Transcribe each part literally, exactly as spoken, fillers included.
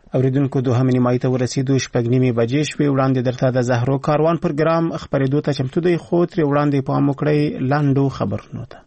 اوریدونکو دوهمې نیمایي ته ورسېدو، شپږ نیمې بجې شوې. وړاندې درته د زهرو کاروان پروګرام خپرېدو ته چمتو دی، خو ترې وړاندې پام وکړئ لاندو خبرونو ته.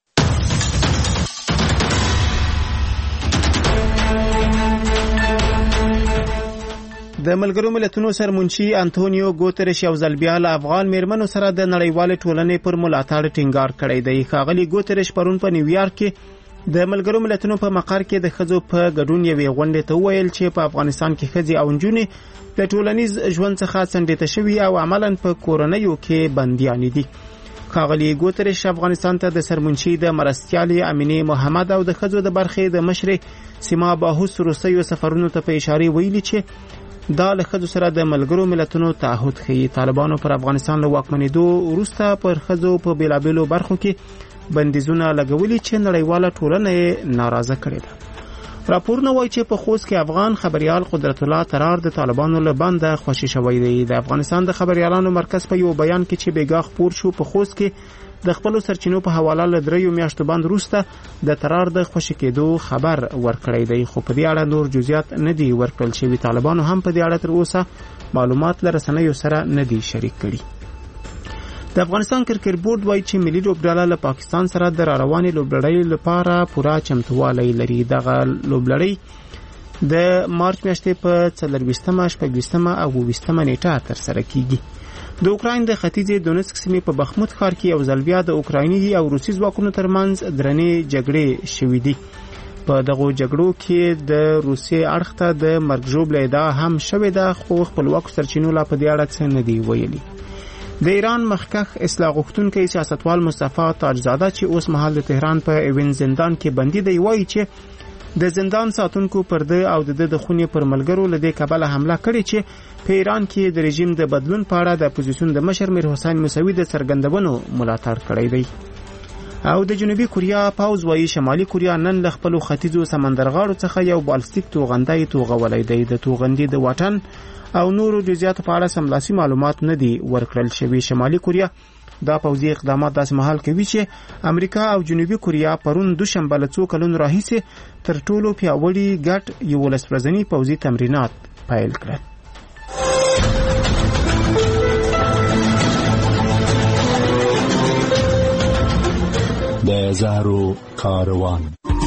د ملګرو ملتونو سرمنشي انټونیو ګوتریش یو ځل بیا له افغان میرمنو سره د نړیوالې ټولنې پر ملاتړ ټینګار کړی دی. ښاغلي ګوتریش پرون په نیویارک کې د ملګرو ملتونو په مقر کې د ښځو په ګډون یوې غونډې ته وویل چې په افغانستان کې ښځې او نجونې له ټولنیز ژوند څخه څنډې شوي او عملاً په کورنیو کې بندیانې دي. ښاغلي ګوتریش افغانستان ته د سرمنشي د مرستیالې امینې محمد او د ښځو د برخې د مشرې سیما باهوس وروستیو سفرونو ته په اشاره ویلي چې دا له ښځو سره د ملګرو ملتونو تعهد ښیي. طالبانو پر افغانستان له واکمنېدو وروسته پر ښځو په بېلابېلو برخو کې بندیزونه لګولي چې نړیواله ټولنه یې ناراضه کړې ده. راپورونه وایي چې په خوست کې افغان خبريال قدرت الله ترار د طالبانو له بنده خوشي شوی دی. د افغانستان د خبريالانو مرکز په یو بیان کې چې بیګا خپور شو، په خوست کې د خپل سرچینو په حواله له دریو میاشتو بند وروسته د ترار د خوشي کېدو خبر ورکړی دی، خو په دې اړه نور جزئیات نه دي ورکړل شوي. طالبانو هم په دې اړه تر اوسه معلومات له رسنیو سره نه دي شریک کړي. د افغانستان کرکټ بورډ وایي چې ملي لوبډله له پاکستان سره د راروانې لوبلړۍ لپاره پوره چمتووالی لري. دغه لوبلړۍ د مارچ میاشتې په څلرویشتمه، شپږویشتمه او اوویشتمه نیټه ترسره کیږي. د اوکراین د ختیځې دونسک سیمې په بخموت ښار کې یو ځل بیا د اوکرایني او روسي ځواکونو ترمنځ درنې جګړې شوې دي. په دغو جګړو کې د روسي اړخ ته د مرګ ژوبله ادعا هم شوې ده، خو خپلواکو سرچینو لا په دې اړه څه نه دي ویلي. د ایران مخکښ اصلاح غوښتونکی سیاستوال مصطفی تاجزاده چې اوس مهال د تهران په ایوین زندان کې بندي دی، وایي چې د زندان ساتونکو پر ده او د د خونې پر ملګرو له دې کبله حمله کړې چې په ایران کې د رژیم د بدلون په اړه د اپوزیسیون د مشر میر حسین موسوي د څرګندونو ملاتړ کړی دی. او د جنوبي کوریا پاوز وایي شمالي کوریا نن له خپلو ختیځو سمندرغاړو څخه یو بالستیک توغندی توغولی دی. د توغندي د واټن او نورو جزئیاتو په اړه سملاسي معلومات نه دي ورکړل شوي. شمالي کوریا دا پوځي اقدامات داسې مهال کوي چې امریکا او جنوبي کوریا پرون دوشنبه له څو کلونو راهیسې تر ټولو پیاوړي ګډ یولس ورځني پوځي تمرینات پیل کړل. د زهرو کاروان.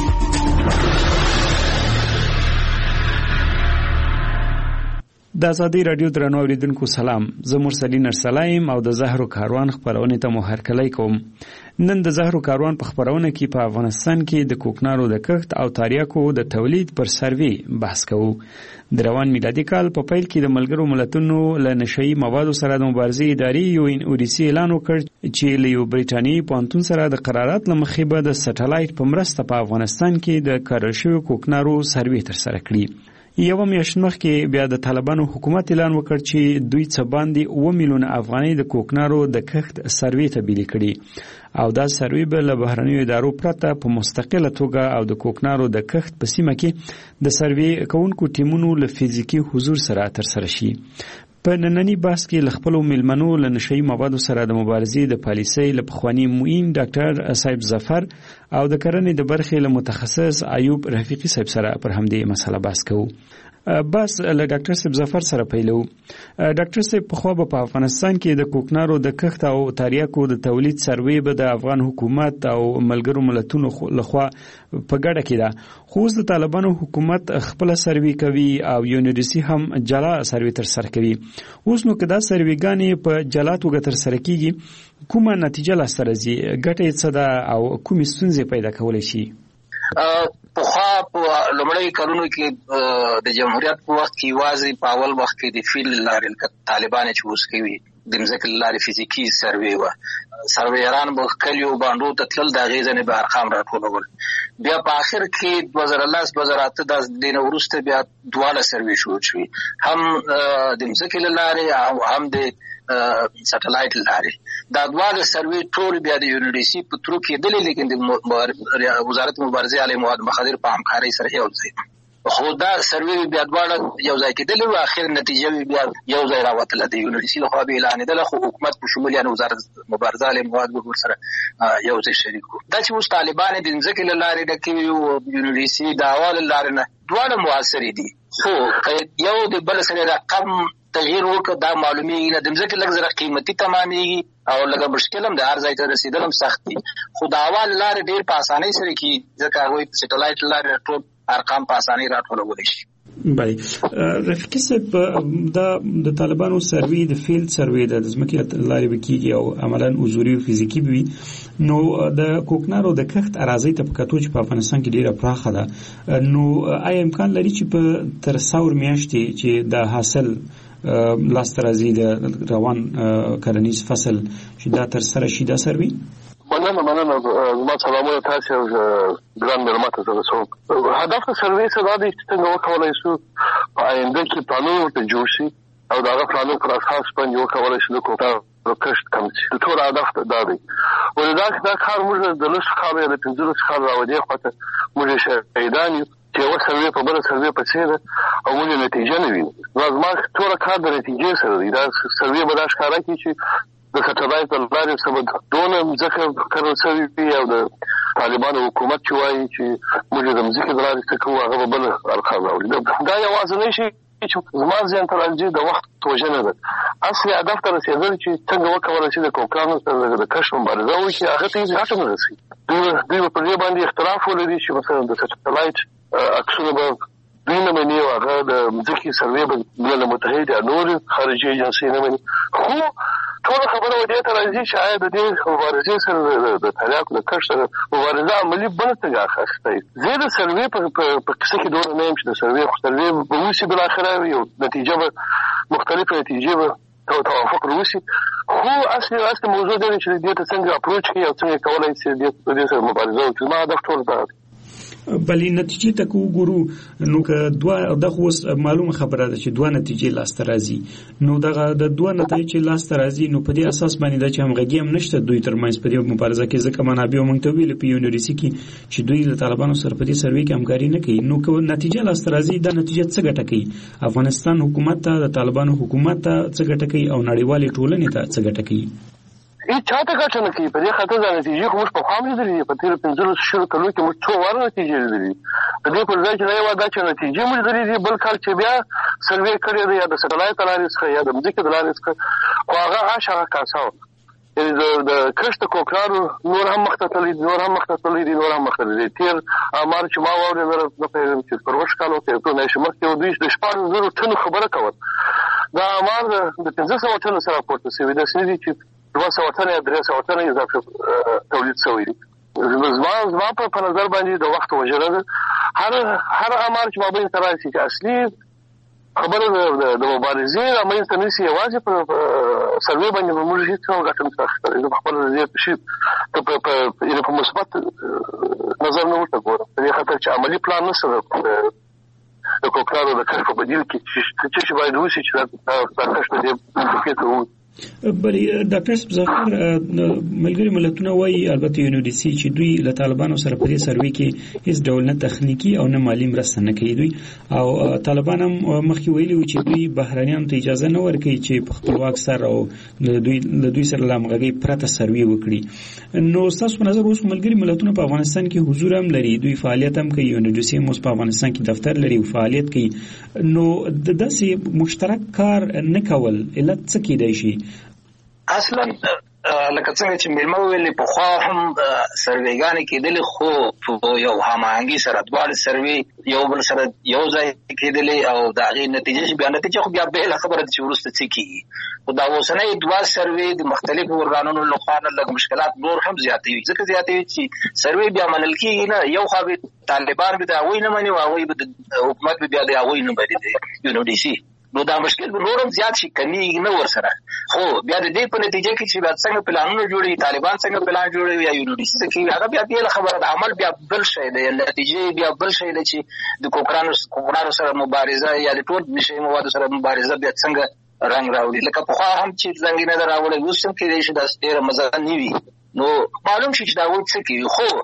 د ازادي رادیو درنو اوریدونکو سلام، زه مرسلین ارسلایم او د زهرو کاروان خبرونه ته مو هرکلی کوم. نن د زهرو کاروان په خبرونه کې په افغانستان کې د کوکنارو د کښت او تاریاکو د تولید پر سروي بحث کوو. د روان میلادي کال په پیل کې د ملګرو ملتونو له نشهیي موادو سره د مبارزې ادارې یو ان اوریسي اعلان وکړ چې له یو بریټانیایي پوهنتون سره د قرارداد له مخې به د سټلایټ په مرسته په افغانستان کې د کارل شویو کوکنارو سروي ترسره کړي. یو میاشت مخکې بیا د طالبانو حکومت اعلان وکړ چې دوی څه باندې اوه میلیونه افغانۍ د کوکنارو د کښت سروي ته بیلې کړي او دا سروي به له بهرنیو ادارو پرته په مستقله توګه او د کوکنارو د کښت په سیمه کې د سروي کوونکو ټیمونو له فزیکي حضور سره ترسره شي. په نننی بحث کې له خپلو میلمنو له نشهیي موادو سره د مبارزې د پالیسۍ له پخواني معین ډاکټر صاحب ظفر او د کرنې د برخې له متخصص ایوب رفیقي صاحب سره پر همدې مسله بحث کوو. بس له ډاکټر صاحب ظفر سره پیلو. ډاکټر صاحب په خو په افغانستان کې د کوکنارو د کښت او تاریاکو د تولید سروي به د افغان حکومت او ملګرو ملتونو لخوا په ګډه کې ده، خو اوس د طالبانو حکومت خپل سروي کوي او یونیورسي هم جلا سروي تر سره کوي. اوس نو که دا سرویګانې په جلا توګه تر سره کیږي، کومه نتیجه لاسته راځي؟ ګټه څه ده او کومې ستونزې پیدا کولی شي؟ پخوا په لومړی کلونو کې د جمهوریت په وخت کې یوازې په اول وخت کې د فیل لارې طالبان چې اوس کوي د مځکې لارې فزیکي سروي وه، سرویران به کلیو باندو ته تلل، د هغې ځینې به ارقام راټولول. بیا په آخر کې دوه زره لس دوه زره اته د دې نه وروسته بیا دواړه سروي شروع شوي، هم د مځکې له لارې او هم د سټلایټ لارې. دا دواړه سروي ټول بیا د یونیورسي په ترو کېدلې، لیکن د وزارت مبارزې علیه مواد مخدر په همکارۍ سره یو ځای. خو دا سروي بیا دواړه یو ځای کېدل او اخر نتیجه بیا یو ځای راوتله د یونیورسيټي له خوا به اعلان کړل خو حکومت په شمول یعنی وزارت مبارزه له مواد ور سره یو ځای شریک دا چې اوس طالبان د ځکه لاره د کې یو یونیورسيټي د اول لاره نه دواړه موثر دي خو یو د بل سره رقم تغییر وکړه دا معلومي نه د ځکه لږ زره قیمتي تمامي او لږه مشکل هم د هر ځای ته رسیدل هم سخت دي خو د اول لاره ډیر په اسانۍ سره کې ځکه هغوی په سټلایټ لاره ټول ارقام په اسانۍ راټولولی شي. بله رفیقي صاحب دا د طالبانو سروي د فیلډ سروي د ځمکې لارې به کېږي او عملاً حضوري او فزیکي به وي نو د کوکنارو د کښت اراضۍ ته په کتو چې په افغانستان کې ډیره پراخه ده نو آیا امکان لري چې په تر ساور میاشتې چې د حاصل لاس ترازی د روان کرنیز فصل چې دا تر سره شي دا سروي؟ مننه مننه زما سلامونه تاسو او ګران مېلمه ته زه هدف د سروي څه دا دی چې څنګه وکولای شو په آینده کې پلانونه ورته جوړ شي او د هغه پلانونو پر اساس باندې وکولای شو د کوټه کښت کم شي. ټول هدف دا دی ولې دا کار موږ د لس کالو یا د پنځلس کالو راوړي خو ته موږ شهیدان یو چې یو سروي په بل سروي په څیر او موږ نتیجه نه وینو زما ټول کار د نتیجې سره دی دا سروي به دا ښکاره کوي چې د سټلایټ په لارې سره دونه ځکه کړل شوي او د طالبانو حکومت چې وایي چې موږ د ځمکې د لارې څخه کوو هغه به بل ارقام راوړي دا یوازینی شی چې زما ذهن ته راځي د وخت وژنه ده اصلي هدف ته رسېدل چې څنګه وکولای شي د کوکانو سره د کښت مبارزه وکړي هغه ته یې ګټه نه رسي دوی په دې باندې اختلاف ولري چې مثلا د سټلایټ عکسونه به دوی نه مني او هغه د ځمکې سروي به ملل متحد یا نور خارجي ایجنسۍ نه مني خو ټول خبره ودې ته راځي چې آیا د دې مبارزې سره د تریاکو د کښت سره مبارزه عملي بله څنګه اخیستی زه د سروي په کیسه کې دومره نه یم چې د سروي خو سروي به وشي بالاخره یو نتیجه به مختلفه نتیجې به توافق روسي خو اصلي اصلي موضوع دی چې دې ته څنګه اپروچ کوي او څنګه کولای شي د دې سره مبارزه وکړي زما هدف ټول دا دی. بلې نتیجې ته کو ګورو نو که دوه دغه اوس معلومه خبره ده چې دوه نتیجې لاسته راځي نو دغه د دوه نتایج چې لاسته راځي نو په دې اساس باندې دا چې همغږي هم نشته دوی ترمنځ په دې مبارزه کې ځکه منابع موږ ته ویل په یونیورسيټي کې چې دوی د طالبانو سره په دې سروي کې همکاري نه کوي نو که نتیجه لاسته راځي دا نتیجه څه ګټه کوي افغانستان حکومت ته د طالبانو حکومت ته څه ګټه کوي او نړیوالې ټولنې ته څه ګټه کوي؟ هیڅ چاته ګټه نه کوي په دې خاطر دا نتیجې خو موږ په خوا لیدلې په تېرو پنځلسو شلو کلونو کې موږ څو واره نتیجې لیدلې په دې پر ځای چې نه یوازې دا چې نتیجې موږ لیدلې دي بل کال چې بیا سروې کړې ده یا د سټلایټ له لارې څخه یا د ځمکې د لارې څخه خو هغه هاش هغه کاسه وه یعنې د کښت د کوکرانو نور هم مخته تللي دي نور هم مخته تللي دي نور هم مخته تللي دي تېر امار چې ما واورېدل نه پوهېږم چې پر اوښ کال وکړې څو میاشتې مخکې دوی د شپاړس زرو ټنو خبره کوله دا امار د پنځه سوه ټنو سره راپورته شوي داسې نه دي چې دوه سوه ټنه یا درې سوه ټنه اضافه تولید شوی دی زما زما په نظر باندې د وخت وژنه ده هر هر امر چې مابین ته راشي چې اصلي خبره د مبارزې رامنځته نه شي یوازې په سروي باندې به موږ هېڅ ډول ګټه نشو اخیستلی زه په خپله دې په شي یعنې په مثبت نظر نه ورته ګورم په دې خاطر چې عملي پلان نشته د کوکرانو د کښت په بدیل کې څه شي باید وشي چې دا کښت د دې ممکن ته ووځي. بلې ډاکټر صاحب ظفر ملګري ملتونه وایي البته یونیورسيټي چې دوی له طالبانو سره په دې سروي کې هیڅ ډول نه تخنیکی او نه مالی مرسته نه کوي دوی او طالبان هم مخکې ویلي وو چې دوی بهرانیانو ته اجازه نه ورکوي چې په خپلواک سر او دوی له دوی سره له همغږۍ پرته سروي وکړي نو ستاسو په نظر اوس ملګري ملتونه په افغانستان کې حضور هم لري دوی فعالیت هم کوي یونیورسيټي هم اوس په افغانستان کې دفتر لري او فعالیت کوي نو د داسې مشترک کار نه کول علت څه کېدای شي؟ اصلا لکه څنګه چې مېلمه وویلې پخوا هم سرویګانې کېدلې خو په یو هماهنګي سره دواړه سروي یو بل سره یو ځای کېدلې او د هغې نتیجه چې بیا نتیجه خو بیا بېله خبره ده چې وروسته څه کېږي خو دا اوسنۍ دوه سروي د مختلفو ارګانونو لخوا نه لږ مشکلات نور هم زیاتوي ځکه زیاتوي چې سروي بیا منل کېږي نه یو خوا به طالبان به د هغوی نه مني او هغوی به د حکومت به بیا د هغوی نه مني د یونیورسيټي نو دا مشکل به نور هم زیات شي کمیږي نه ورسره خو بیا د دې په نتیجه کې چې بیا څنګه پلانونه جوړوي طالبان څنګه پلان جوړوي یا یونیورسيټي کې هغه بیا بېله خبره ده عمل بیا بل شی دی نتیجې بیا بل شی دی چې د کوکرانو کوکرانو سره مبارزه یا د ټول نشي موادو سره مبارزه بیا څنګه رنګ راوړي لکه پخوا هم چې زنګینه ده راوړی اوس هم کېدای شي داسې ډېره مزه نه وي نو معلوم شي چې دا هغوی څه کوي خو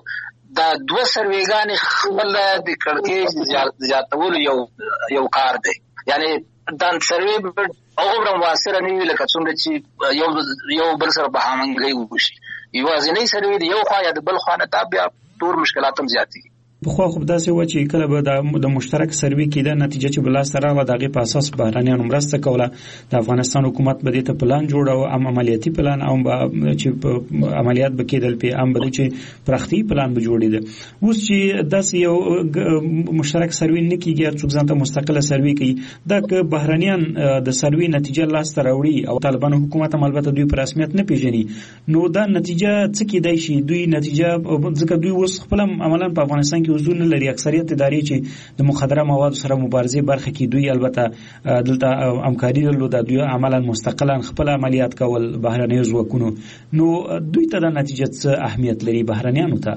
دا دوه سروېګانې خپل د کړکېچ زیاتولو یو یو کار دی. یعنی دا سروې هغومره موثره نه وي لکه څومره چې یو یو بل سره په همغږۍ وشي. یوازینۍ سروې د یو خوا یا د بل خوا نه دا بیا ټول مشکلات هم زیاتېږي. بخوا خو داسې و چې کله به د مشترک سروې کېده نتیجه چې به لاسته راغله د هغې په اساس بهرنیانو مرسته کوله. د افغانستان حکومت به دې ته پلان جوړاوه، هم عملیاتي پلان او چې عملیات به کېدل پې هم به چې پراختیایي پلان به جوړېده. اوس چې داسې یو مشترک سروې نه کېږي، هر څوک ځان ته مستقله سروې کوي، دا که بهرنیان د سروې نتیجه لاسته راوړي او طالبانو حکومت هم البته دوی په رسمیت نه پېژني، نو دا نتیجه څه کېدای شي؟ دوی نتیجه ځکه دوی اوس خپله عملاً په افغانستان کې حضور نه لري. اکثریت ادارې چې د مخدره موادو سره مبارزې برخه کې دوی البته دلته همکاري درلوده، دوی عملاً مستقلا خپل عملیات کول بهرنیو ځواکونو. نو دوی ته دا نتیجه څه اهمیت لري بهرنیانو ته؟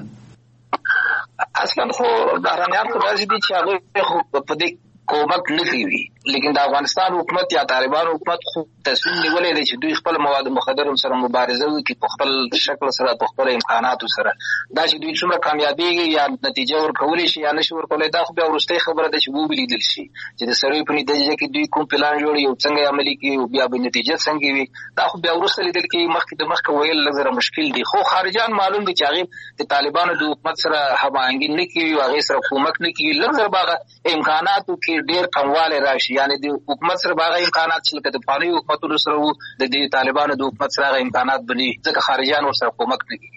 اصلا خو بهرنیان خو داسې دي چې هغوی خو په دې کومک نه کوي، لیکن د افغانستان حکومت یا طالبان حکومت خو تصمیم نیولی دی چې دوی خپل مواد مخدر سره مبارزه وکړي په خپل شکل سره، په خپل امکاناتو سره. دا چې دوی څومره کامیابیږي یا نتیجه ورکولی شي یا نشي ورکولی، دا خو بیا وروستۍ خبره ده چې ولیدل شي چې د سروې په نتیجه کې دوی کوم پلان جوړوي او څنګه عملي کوي او بیا به نتیجه څنګه وي. دا خو بیا وروسته لیدل کېږي. مخکې د مخکې ویل لږ زره مشکل دي، خو خارجان معلوم دي چې هغې د طالبانو د حکومت سره هماهنګي نه کوي او هغې سره کومک نه کوي. لږ زره به هغه امکاناتو کې ډېر کموالی راشي. یعنې د حکومت سره به هغه امکانات چې لکه د پخوانیو حکومتونو سره وو، د دې طالبانو د حکومت سره هغه امکانات به نه وي، ځکه خارجیان ورسره کومک نه کوي.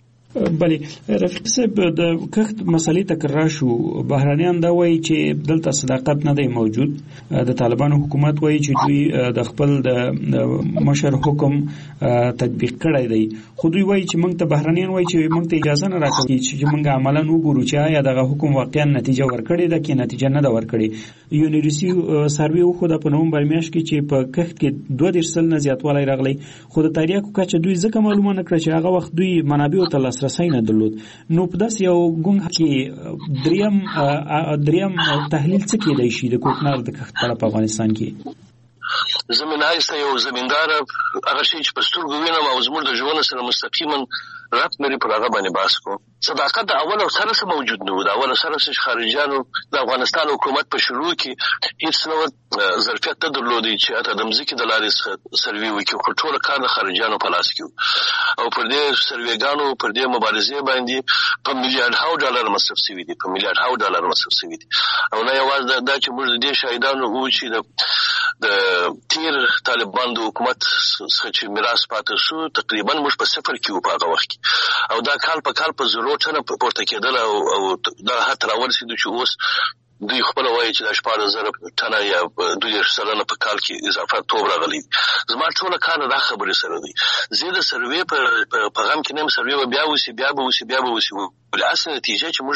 بلې رفیق صاحب، د کښت مسلې تکرار شو. بهرنیان دا وایي چې دلته صداقت نه دی موجود. د طالبانو حکومت وایي چې دوی د خپل د مشر حکم تطبیق کړی دی، خو دوی وایي چې موږ ته بهرنیان وایي چې موږ ته اجازه نه راکوي چې موږ عملاً وګورو چې آیا دغه حکم واقعا نتیجه ورکړې ده که نتیجه نه ده ورکړې. یونیورسي سروې وښوده په نومبر میاشت کې چې په کښت کې دوه دېرش سلنه زیاتوالی راغلی، خو د تریاکو کچه دوی ځکه معلومه نه کړه چې هغه وخت دوی منابعو ته لاسرسی نه درلود. نو په داسې یو ګونګ کې دریم دریم تحلیل څه کېدای شي د کوکنار د کښت په افغانستان کې؟ زمینایسته یو زمیندار هغه شی چې په سترګو وینم او زموږ د ژوند سره مستقیما ربط لري پر هغه باندې بحث کوم. صداقت د اول او سره سره موجود نه و. د اول سره سره خارجانو د افغانستان حکومت په شروع کې هیڅ نو ظرفیت نه درلودي چې اته د مځکې د لارې سروې وکړي، خو ټول کار د خارجانو په لاس کې او پر دې سروېګانو پر دې مبارزې باندې په میلیارډ ډالر مصرف شوي دي، په میلیارډ ډالر مصرف شوي دي. او نه یوازې دا چې موږ د دې شاهدانو وو چې د د تیر طالبان د حکومت څخه چې میراث پاتې شو تقریبا موږ په صفر کې وو په هغه وخت کې، او دا کال په کال په زرو ټنه پورته کېدل او دا حتی راورسېدو چې اوس دوی خپل وایي چې د شپاړس زره ټنه یا دوه دېرش سلنه په کال کې اضافه توب راغلی. زما ټوله کار دا خبرې سره دی. زه د سروې په غم کې نه یم، سروې به بیا وسي بیا به وسي بیا به وسي، ولې اصل نتیجه چې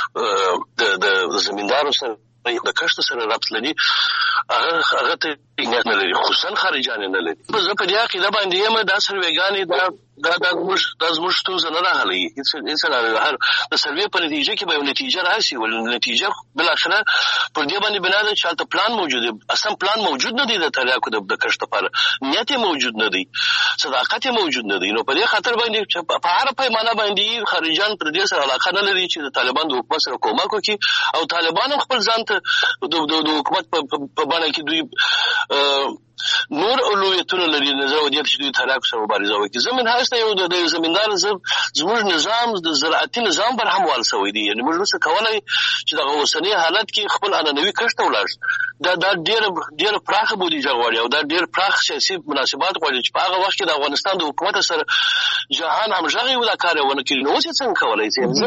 موږ د زمیندارو سره د کښت سره ربط لري هغه هغه ته نیت نه لري، خصوصا خارجان نه لري. زه په دې عقیده باندې یم دا سروېګانې دا دا د موږ د زموږ ستونزه نه راغلی. هیڅ نه هر د سروې په نتیجه کې به یو نتیجه راشي، ولې نتیجه بالاخره پر دې باندې بنا ده چې هلته پلان موجود دی. اصلا پلان موجود نه دی د تریاکو د کښت لپاره، نیت موجود نه دی، صداقت موجود نه دی. نو په دې خاطر باندې په هر پیمانه باندې خارجان پر دې سره علاقه نه لري چې د طالبان د حکومت سره کومک وکړي، او طالبان خپل ځان ته د حکومت په بڼه کې دوی نور اولویتونه لري. نظر ودیت چې دوی تریاکو سره مبارزه وکړي. زمین هسته یو د زمیندار زموږ نظام د زراعتي نظام پر هموال شوی دی. یعنې موږ نشو کولی چې دغه اوسني حالت کې خپل عنعنوي کښت ته ولاړ شو. دا دا ډېره ډېره پراخه بودیجه غواړي او دا ډېر پراخ سیاسي مناسبات غواړي چې په هغه وخت کې د افغانستان د حکومت سره جهان همغږی و دا کار یې ونه کړي. نو اوس یې څنګه کولی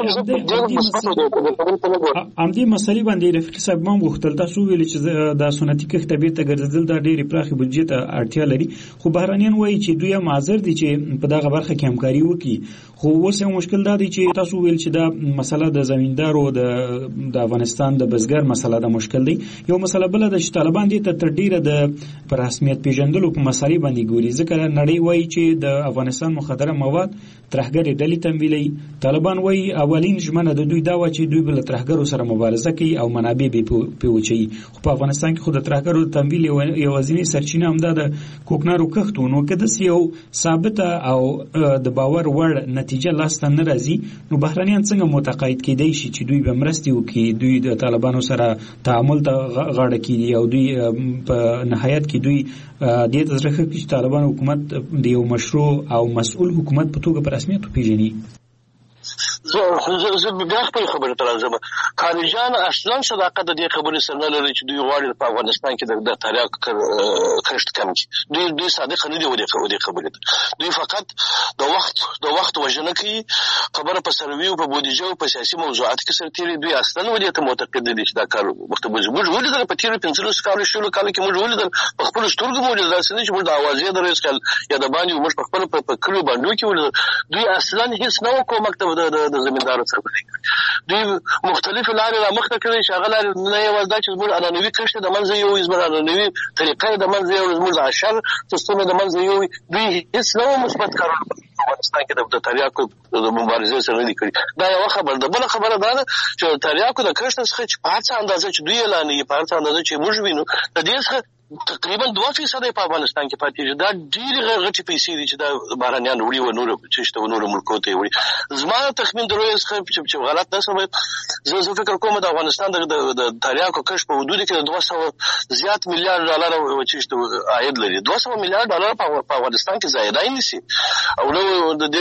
شي؟ همدې مسلې باندې رفیق صاحب ما هم غوښتل، تاسو وویلې چې دا سنتي کښت ته بېرته ګرځېدل دا ډېرې پراخې بودیجې ته اړتیا لري، خو بهرنیان وایي چې دوی هم حاضر دي چې په دغه برخه کې همکاري وکړي. خو اوس یو مشکل دا دی چې تاسو ویل چې دا مسله د زمیندارو د د افغانستان د بزګر مسله ده مشکل دی. یو مسله بل بل د طالبان دي ته تر ډیره د پر رسمیت پیژندلو په مسالې باندې ګوري، ځکه نړۍ وایي چې د افغانستان مخدره مواد ترهګرې ډلې تمویلوي. طالبان وایي اولین ژمنه د دوی دا و چې دوی بل ترهګرو سره مبارزه کوي او منابع به پیوچي، خو په افغانستان کې خو د ترهګرو تمویل یوازینی سرچینه همدا د کوکنارو کښت و. نو که داسې یو ثابته او د باور وړ نتیجه لاسته نه راځي، نو بهرنیان څنګه متقاعد کېدای شي چې دوی به مرستې وکړي، دوی د طالبانو سره تعامل ته غاړه کېږي او دوی په نهایت کې دوی دې ته زړه ښه کړي چې طالبان حکومت د یو مشروع او مسؤل حکومت په توګه په رسمیت وپېژني. زه بیا خپل خبرې ته راځم. خارجان اصلا صداقت د دې خبرې سره نه لري چې دوی غواړي په افغانستان کې د تاریخ کښت کم کړي. دوی دوی صادق نه دي و دې خبرې ته. دوی فقط د وخت د وخت وژنه کوي، خبره په سروي او په بودیجه او په سیاسي موضوعات کې سره تیری. دوی اصلا و دې ته معتقد دي چې دا کار وخت به موږ ولیدل په تیرو پنځلس کالو شلو کالو کې موږ ولیدل په خپل سترګو موږ داسې نه چې موږ د اوازې درس کال یا د باندې موږ په خپل په کلو باندې کې ولیدل. دوی اصلا هیڅ نه وکړ مکتب د د زمیندارو سره دوی مختلف لارې را مخته کړي چې هغه لارې نه یوازې دا چې زموږ عنعنوي کښت د منځه یووي، زموږ عنعنوي طریقه د منځه یووي، زموږ د اشر سیستم د منځه یووي. دوی هیڅ نه مثبت کارونه په افغانستان کې د تریاکو د مبارزې سره نه دي کړي. دا یوه خبره ده. بله خبره دا ده چې تریاکو د کښت څخه چې په هر څه اندازه چې دوی اعلانوي، په هر څه اندازه چې موږ وینو، د دې څخه تقریبا دوه فیصده په افغانستان کې پاتې دي. دا ډېرې غټې پیسې دي چې دا بهرنیان وړي و نور چې شته و نورو ملکو ته یې وړي. زما تخمین د رویې څخه چې غلط نه شم، زه زه فکر کوم د افغانستان د تریاکو کښت په حدود کې د دوه سوه زیات میلیارډ ډالر چې شته عاید لري. دوه سوه میلیارډ ډالر په افغانستان کې ضایع نه شي او نو د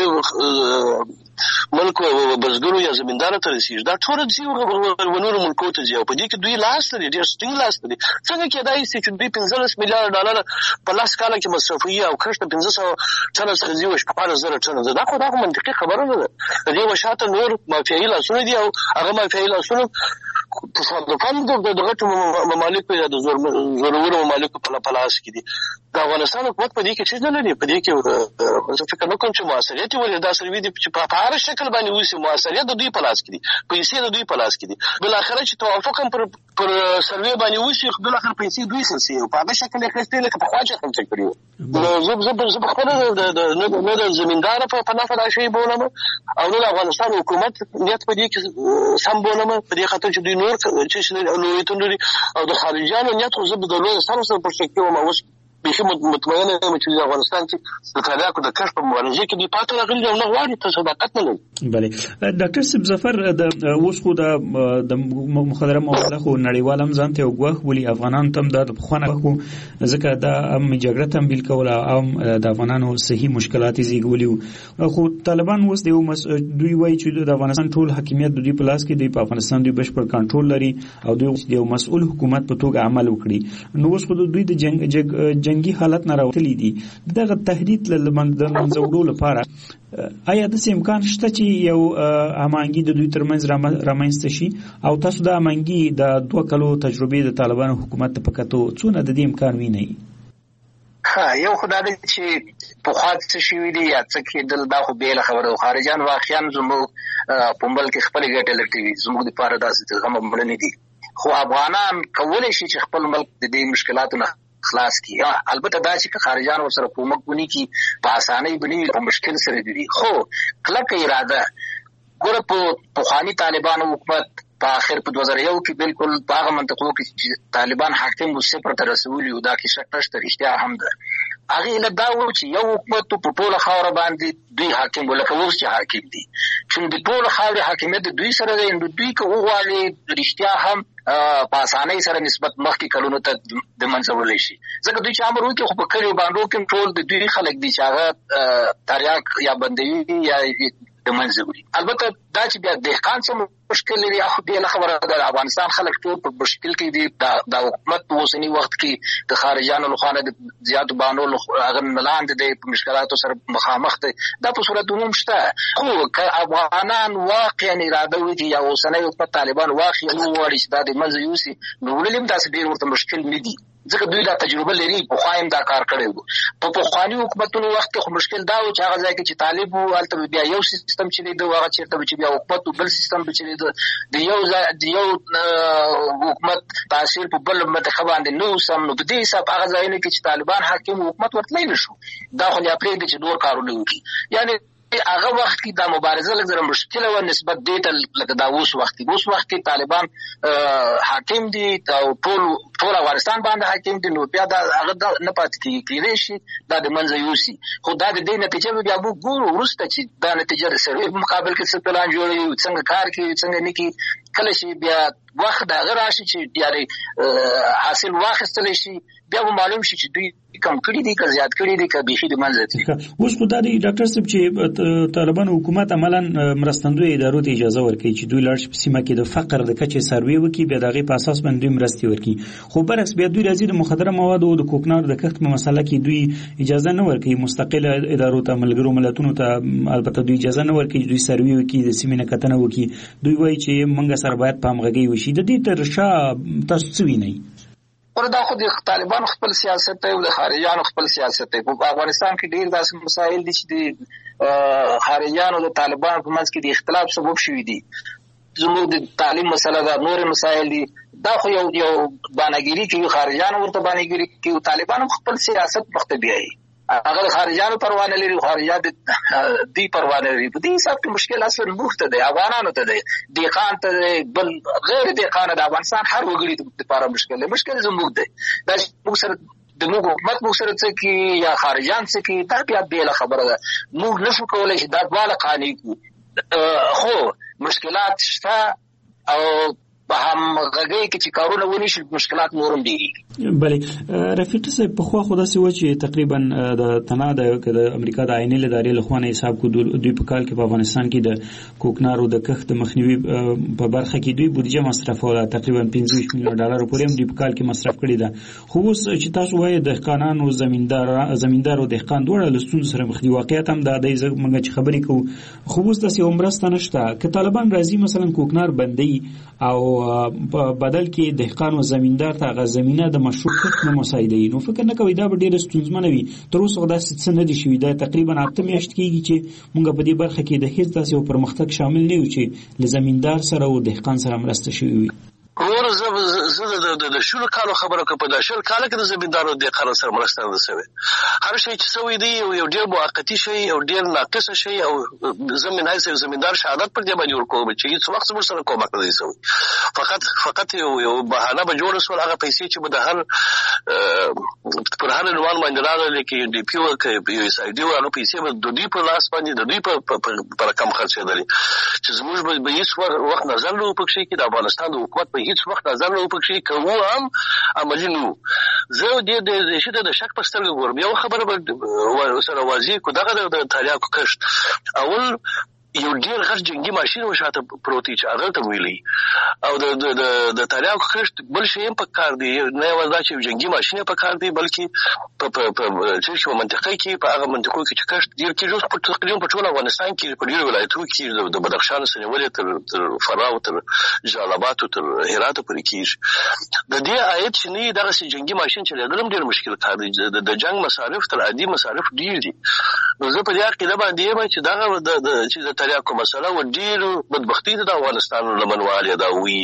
دې ملک بزګرو یا زمیندارو ته رسیږي. دا ټول ځي و نورو ملکو ته ځي او په دې کې دوی لاس لري، ډېر ټینګ لاس لري. څنګه کېدای شي چې دوی پنځلس میلیارډ ډالر په لاس کاله کې مصرفوي او کښت پنځه سوه ټنه څخه ځي و شپاړس زره ټنه. دا خو دا خو منطقي خبره نه ده. د دې وشاته نور مافیایي لاسونه دي او هغه مافیایي لاسونه تصادفاً د غټو ممالکو یا د زورورو ممالکو په لاس کې دي. د افغانستان حکومت په دې کې څه نه لري. په دې کې زه فکر نه کوم چې مؤثریت یې ولې دا سروي دي چې په هر شکل باندې وشي. مؤثریت د دوی په لاس کې دي، پیسې د دوی په لاس کې دي. بالاخره چې توافق هم پر پر سروي باندې وشي، بالاخره پیسې دوی خرڅوي او په هغه شکل یې خرڅوي لکه پخوا چې خرڅ کړي وو. زه زه په خپله نه د زمینداره په نفع دا شی بولم او نه د افغانستان حکومت نیت په دې کې سم بولم، په دې خاطر چې دوی نور چې لویتون لري او د خارجیانو نیت خو زه د لوی سره سره پرسپکټیو ما اوس بیخي مطمئنه یم چې د افغانستان چې د تریاکو د کښت په مبارزې کې دوی پاتې راغلي او نه غواړي ته صداقت نه لري. بلې ډاکټر صاحب ظفر، د اوس خو د مخدره موادو خو نړیوال هم ځان ته یو ګواښ بولي، افغانانو ته هم دا د پخوانه خو ځکه دا هم جګړه تمویل کوله او د افغانانو صحي مشکلات یې زېږولي. خو طالبان اوس د یو دوی وایي چې د افغانستان ټول حاکمیت د دوی په لاس کې دی، په افغانستان دوی بشپړ کنټرول لري او دوی د یو مسؤل حکومت په توګه عمل وکړي. نو اوس خو دوی د جنګ جنگي حالت نه راوتلي دي. دغه تهدید له منځه وړو لپاره آیا داسې امکان شته چې یو هماهنګي د دوی ترمنځ رامنځته شي او تاسو د هماهنګي د دوه کلو تجربې د طالبانو حکومت په کتو څونه د دې امکان وینئ؟ ها یو خدای دې چې په خاط څه شي وي یا څه کېدل دا خو بیل خبره. خارجان واقعا زموږ په ملک کې خپل ګټې لټوي، زموږ لپاره داسې غم مړنې دي. خو افغانان کولی شي چې خپل ملک د دې مشکلاتو نه خلاص کی. البته دا چې خارجان ورسره کومک ونی کی په اسانۍ باندې په مشکل سره دي. خو کلک اراده ګوره په پخوانی طالبانو حکومت په اخر په دوه زره یو کې بالکل په هغه منطقو کې چې طالبان حاکم و صفر ته رسولي و دا کې شک نشته، رښتیا هم ده. هغه له دا و چې یو حکومت په ټوله خاوره باندې دوی حاکم ولکه اوس چې حاکم دي، چې د ټوله خاورې حاکمیت دوی سره دی. نو دوی که وغواړي رښتیا هم په اسانۍ سره نسبت مخکې کلونو ته د منځولی شي. ځکه دوی چې امر وکړي خو په کلیو باندو کې ټول د دوی خلک دي چې هغه تریاک یا بندوي یا د منځه وړي. البته دا چې بیا دهقان څه مشکل لري خو بیا خبره ده. د افغانستان خلک ټول په مشکل کې دي. د حکومت په اوسني وخت کې د خارجانو لخوا د زیاتو بانو هغه لاندې دی په مشکلاتو سره مخامخ دی. دا په صورتونو شته. خو که افغانان واقعا اراده وکړي یا اوسنی حکومت طالبان واقعا وغواړي چې دا د منځه یوسي، نو ولې هم داسې ډېر ورته مشکل نه دي، ځکه دوی دا تجربه لري. پخوا هم دا کار کړی و. په پخواني حکومتونو وخت کې خو مشکل دا و چې هغه ځای کې چې طالب و هلته بیا یو سیستم چې دی هغه چېرته چې یا حکومت بل سیستم چې د یو د یو حکومت تاثیر په بل منطقه باندې نو سم نو په دې حساب هغه ځایونه کې چې طالبان حاکم حکومت ورتلای نشو دا خو یا پرې چې نور کارونه وکړي یعنی هغه وخت کې د مبارزه لږ مشکله و نسبت دې ته لکه دا اوس وخت کې اوس وخت کې طالبان حاکم دي او ټول ټول افغانستان باندې حاکم دي نو بیا دا هغه نه پاتې کېږي شي دا د منځ یوسي خو دا د دې نتیجه بیا موږ ګورو وروسته چې دا نتیجه د سروې په مقابل کې څه پلان جوړوي څنګه کار کوي څنګه نه کوي کله چې بیا وخت دا غره شي چې یاري حاصل واخیستل شي بیا به معلوم شي چې دوی کم کړي دي که زیات کړي دي که بیخي د منځ دي. اوس خو دا دی ډاکټر صاحب چې طالبان حکومت عملاً مرستندوی ادارو ته اجازه ورکوي چې دوی لاړ شي په سیمه کې د فقر د کچې سروې وکړي بیا د هغې په اساس باندې دوی مرستې ورکړي خو برعکس بیا دوی راځي د مخدره موادو او د کوکنارو د کښت په مسله کې دوی اجازه نه ورکوي مستقله ادارو ته ملګرو ملتونو ته البته دوی اجازه نه ورکوي دوی سروې وکړي د سیمې نه کتنه وکړي دوی وایي چې موږ سره باید په همغږۍ وشي د دې تر شا تاسو څه وینئ؟ وردا خو د طالبان خپل سیاست او د خارجيانو خپل سیاست په افغانستان کې ډیر داسې مسایل دي چې د خارجيانو د طالبان په منځ کې د اختلاف سبب شوي دي زموږ د تعلیم مسله دا نور مسایل دي دا خو یو یو بانګيري کې خارجيانو ورته بانګيري کې طالبان خپل سیاست مخته بیاي هغه خارجيانو پروا نه لري خارجيات دي پروا نه لري په دې حساب کې مشکل اصل مخته دی افغانانو ته دی دیقان ته بل غیر دیقان د افغانستان هر وګړي لپاره مشکل دی مشکل زموږ دی دا موږ سره د موږ حکومت موږ سره څه کی یا خارجيان څه کی دا بیا بیل خبره ده موږ نشو کولای چې دا ډول قانوني کو خو مشکلات شته او په هم غږی کې چې کارونه ونی شي مشکلات نورم دي. بله رفیق صاحب په خوا خو داسې و چې تقریبا د تنا د امریکا د عیني ادارې له خوا نه حساب کو دوی په کال کې په افغانستان کې د کوکنارو د کښت مخنیوي په برخه کې دوی بودیجه مصرفوله تقریبا پنځه ویشت میلیون ډالر پورې هم دوی په کال کې مصرف کړي ده خو اوس چې تاسو وایي دهقانانو زمیندار زمیندار او دهقان دواړه له ستونزو سره مخ دي واقعیت هم دا دی موږ چې خبرې کوو خو اوس داسې عمرسته نشته که طالبان راځي مثلا کوکنار بندي او په بدل کې دهقان او زمیندار ته غو زمينه د مشروع کښت نه مساعدوي نو فکر نه کوي دا به ډېر ستونزمن وي تر اوسه دا څه نه دي شوي دا تقریبا اته میاشت کېږي چې موږ په دې برخه کې د هیڅ داسې پرمختګ شامل نه یو چې له زمیندار سره او دهقان سره مرسته شوي وي. ور زه زه د د شول کالو خبره کوم په شل کال کې د زمیندارو د قرار سره مرسته نه شوی هر شي چې سوي دی یو ډیر موقتی شي او ډیر ناقص شي او زمينای سره زمیندار شهادت پر دې باندې ورکوم چې هیڅ وخت سره سره کومک نه دی سوی فقط فقط یو یو بهانه به جوړ سول هغه پیسې چې به د هر پر هر ډول باندې راغلي کې دی پیو کې یو سای دی ورو پیسې به د دې په لاس باندې د دې په رقم خرڅېدل چې زموږ به هیڅ وخت نظر نه وکړي چې د افغانستان حکومت هیڅ وخت نظر نه وکړي کوو هم عملي نو زه دې د شته د شک په سترګه ګورم یو خبره به سره واضح کو دغه د تاریخ کښت اول یو ډیر غټ جنگي ماشين وشاته پروتي چې هغه ته ویلي او د د د تاریخ کښت بل شی په کار دی نه وځي چې جنگي ماشين په کار دی بلکې په په چې په منطقه کې په هغه منطقو کې چې کښت ډیر کې په تقریبا په ټول افغانستان کې په ډیر ولایتونو کې د بدخشان سره ولې تر تر فراه تر جلال آباد تر هرات پورې کې د دې آیت چې نه دغه سي جنگي ماشين چې لګرم ډیر مشکل کار دی د جنگ مصارف تر عادي مصارف ډیر دي نو زه په دې اړه کې دا باندې چې دغه د چې د تاریخ کومه مسله و ډیر بدبختی د افغانستان لمنوالي دا وی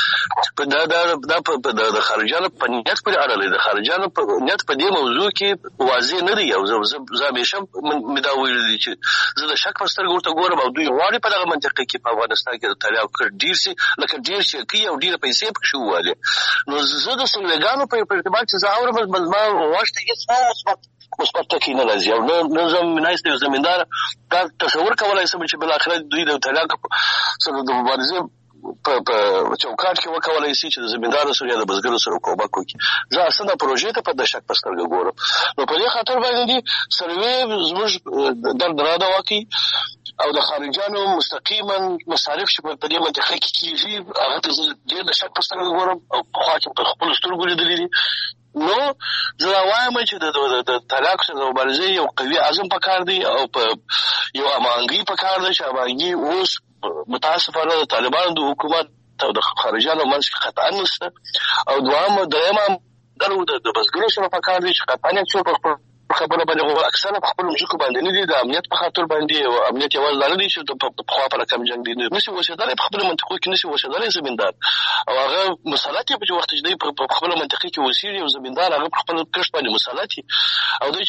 په دا د د خارجانو په نیت پر اړه لري د خارجانو په نیت په دې موضوع کې واضح نه دی او زه همیشه مې دا ویل چې زه د شک په سترګو ورته ګورم او دوی غواړي په دغه منطقه کې په افغانستان کې د تاریخ ډیر سي لکه ډیر شي کې او ډیر پیسې پکې شواله نو زه د سنگانو په ارتباط چې زه اورم مزما واشته هیڅ مثبت مثبت ټکی نه لازم او نظم منایسته زمیندار دا تصور کولای شم چې بل اخر دوی د طلاق سره د مبارزه په چوکاټ کې وکولای شي چې د زمیندارو سره یا د بزګرو سره کومک وکړي زه اصلا پروژې ته په دشک په سترګه ګورم نو په دې خاطر باندې سروې زموږ در دراده واقعي او د خارجانو مستقیما مصارف چې په دې منطقه کې کیږي هغه د د شک په سترګه ګورم او په خاطر په خپل سترګو لیدلې نو زه وایم چې د طلاق سره مبارزه یو قوي عزم پکار دی او په یو امانګي پکار دی چې امانګي اوس متاسفانه د طالبانو د حکومت او د خارجانو منځ قطعا نشته او دوام درېمه درو د بزګرو سره پکار دی چې قطعا څو په په خبره باندې اکثره په خپل مشکو باندې نه دي د امنیت په خاطر باندې او امنیت یوازې نه دي چې په خوا پر کم جنگ دي نشي وسیدل په خپل منطقو کې نشي وسیدل زمیندار او هغه مسالات په وخت چې دی په خپل منطقه کې وسیري او زمیندار هغه په خپل کښت باندې مسالات او دوی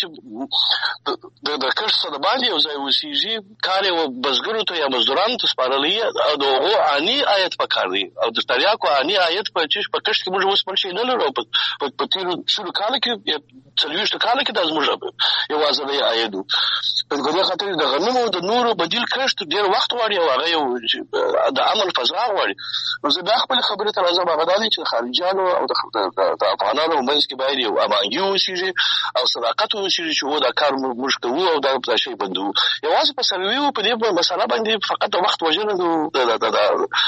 چې د د کښت سره باندې او ځای وسیږي کار او بزګرو ته یا مزدورانو ته سپارلې او دغه اني آیت پکار دي او د تریاکو اني آیت په چې په کښت کې موږ اوس په شي نه لرو په په تیر شروع کال کې څلويشت کال کې د موږ یو ازادي آیدو په دغه خاطر د غنمو د نورو بدیل کښت ډیر وخت وړي او هغه یو د عمل فضا وړي نو زه د خپل خبرې تر ازه بغدادي چې خارجانو او د افغانانو مېز کې باید یو امانګي وشي او صداقت وشي چې دا کار موږ کوو او دا په شی بندو یوازې په سروي په دې مسله باندې فقط وخت وژنه د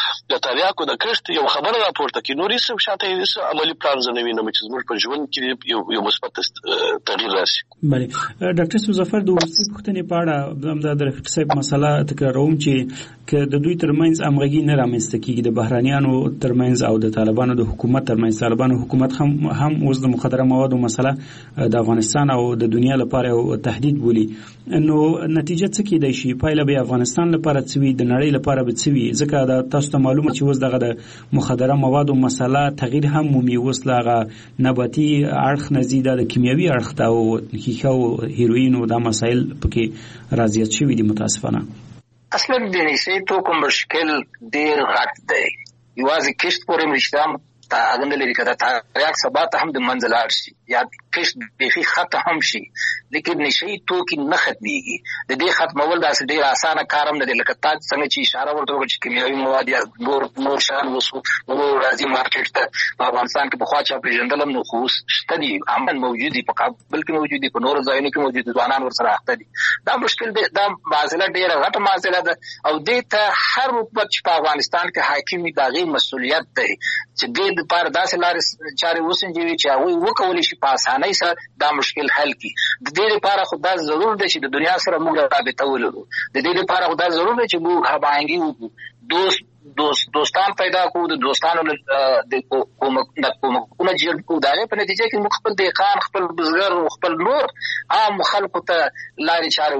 د تریاکو د کښت یو خبره راپورته کی نورې څه شاته یې عملی پلان زنوي نه چې موږ په ژوند کې یو یو مثبت تغییر راشي. بله ډاکټر سوزفر د وروستي پوښتنې په اړه د رفیق صاحب مسله تکراروم چې که د دوی ترمنځ همغږي نه رامنځته کیږي د بهرانیانو ترمنځ او د طالبانو د حکومت ترمنځ طالبانو حکومت هم هم اوس د مخدره موادو مسله د افغانستان او د دنیا لپاره یو تهدید بولي نو نتیجه څه کیدای شي پایله به افغانستان لپاره څه وي د نړۍ لپاره به څه وي ځکه دا تاسو ته معلومه چې اوس دغه د مخدره موادو مسله تغییر هم مومي اوس لاغه نباتي اړخ نزيده د کیمیاوي اړخ ته او ښیښه او هیروین او دا مسایل پکې راځي شوي دي متاسفانه. اصلا د نشي توکو مشکل ډیر غټ دی یوازې کښت پورې مشتام تا اغه لري کړه تا ریاک سبا ته هم د منځلار شي یا کښت به خطه هم شي لیکن نشي توکي نه ختميږي د دې ختمول داسې ډیر اسانه کارم نه دی لکه تاسو څنګه چې اشاره ورته وکړه چې کیمیاوي مواد یا نور نور شان وسو نور راځي مارکیټ ته په افغانستان کې په خوا چا پیژندلم نو خو شته دي عمل موجود دي په کابل کې موجود دي په نور ځایونو کې موجود دي ځوانان ورسره اخته دي دا مشکل دی دا معضله ډیره غټه معضله ده او دې ته هر حکومت په افغانستان کې حاکم دی غي مسؤلیت دی چې دې لپاره داسې لارې چارې وسنجوي چې هغه وکولي شي په اسانۍ سره دا مشکل حل کړي د دې لپاره خدا ضرور دی چې د دنیا سره موږ رابطه ولرو د دې لپاره خدا ضرور دی چې موږ هماهنګي وکړو دوست دوست دوستان پیدا کوو د دوستانو د کوم د کوم کوم جوړ کوو دا په نتیجه کې موږ خپل دهقان خپل بزګر او خپل نور عام خلکو ته لارې چارې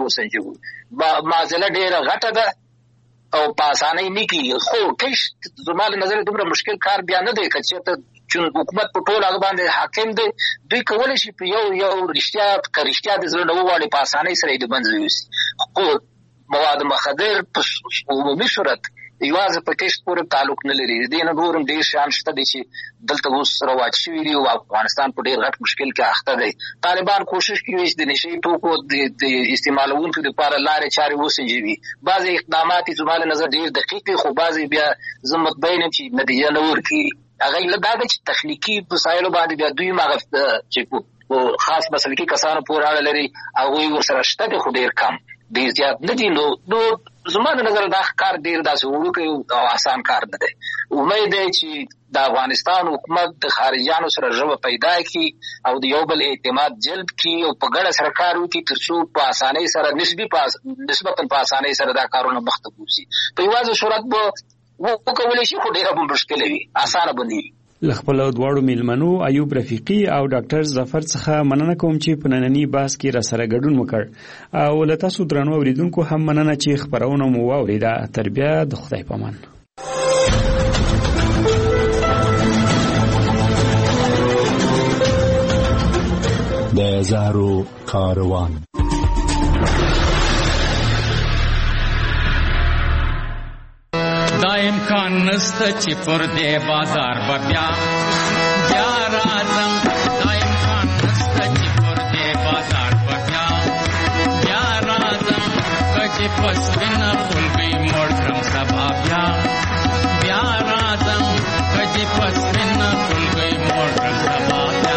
وسنجوي معضله ډیره غټه ده او په اسانۍ نه کیږي خو کښت زموږ نظر دومره مشکل کار بیا نه دی چې چون حکومت په ټول هغه باندې حاکم دی دوی کولای شي په یو یو رښتیا کریشتیا د زړه نووالی په اسانۍ سره د منځ یوسي خو مواد مخدر په عمومي صورت یوازې په کښت پورې تعلق نه لري دې نه نورم ډېر شیان شته دي چې دلته اوس رواج شوي دي او افغانستان په ډېر غټ مشکل کې اخته دی طالبان کوشش کوي چې د نشي توکو د استعمالونکو لپاره لارې چارې وسنجوي بعضې اقدامات یې زما له نظر ډېر دقیق دي خو بعضې بیا زه مطمئن یم چې نتیجه نه ورکوي هغه له دا چې تخنیکی وسایلو باندې بیا دوی ماغه چې په خاص مسلکي کسانو پورې اړه لري هغه ورسره شته دي خو ډیر کم ډیر زیات نه دي نو نو زموږ نظر دا کار ډیر داسې وړوکی او آسان کار نه دی امید دی چې د افغانستان حکومت د خارجيانو سره ژبه پیدا کړي او د یو بل اعتماد جلب کړي او په ګډه سره کار وکړي ترڅو په اسانۍ سره نسبی پاس نسبتا په اسانۍ سره دا کارونه مخته بوزي په یوازې صورت به وکولای شي خو ډیره مشکل وي اسانه بندي لخپل دواړو میلمنو ایوب رفیقی او ډاکټر ظفر څخه مننه کوم چې په نننی بحث کې را سره ګډون وکړ او له تاسو درنو اوریدونکو هم مننه چې خبرونه مو واوریده تربیه د خدای پامان د زهرو کاروان دا امکان نسته چې پر دې بازار به بیا بیا راځم دا امکان نسته چې پر دې بازار به بیا بیا راځم که پس وینه خلګي مړ کړم سبا بیا بیا راځم که پس وینه خلګي مړ کړم سبا بیا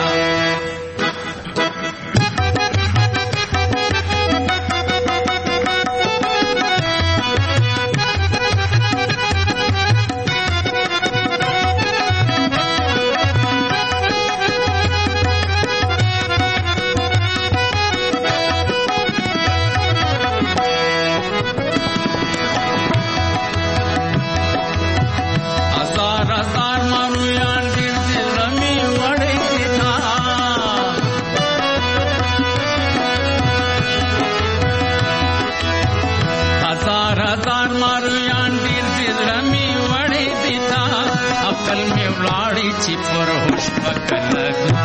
کله